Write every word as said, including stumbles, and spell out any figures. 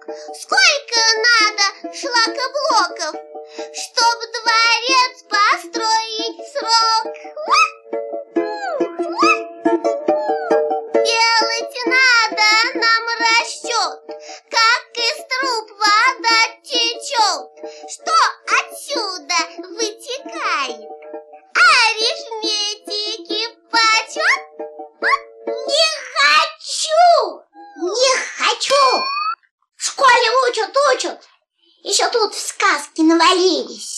Сколько надо шлакоблоков, чтоб дворец построить в срок? Делать надо нам расчет, как из труб вода течет. Что отсюда вытекает? Арифметики почет? Не хочу! Не хочу! В школе учат, учат. Еще тут в сказки навалились.